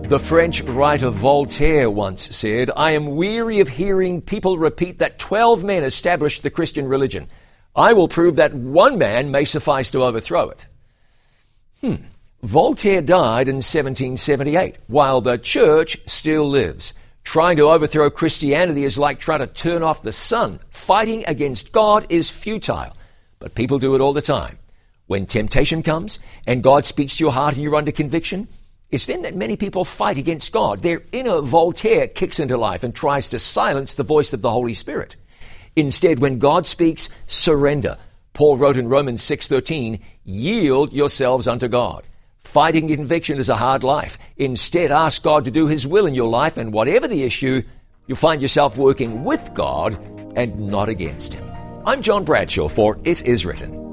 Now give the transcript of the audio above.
The French writer Voltaire once said, "I am weary of hearing people repeat that 12 men established the Christian religion. I will prove that one man may suffice to overthrow it." Voltaire died in 1778, while the church still lives. Trying to overthrow Christianity is like trying to turn off the sun. Fighting against God is futile, but people do it all the time. When temptation comes and God speaks to your heart and you're under conviction, it's then that many people fight against God. Their inner Voltaire kicks into life and tries to silence the voice of the Holy Spirit. Instead, when God speaks, surrender. Paul wrote in Romans 6:13, "Yield yourselves unto God." Fighting conviction is a hard life. Instead, ask God to do His will in your life, and whatever the issue, you'll find yourself working with God and not against Him. I'm John Bradshaw for It Is Written.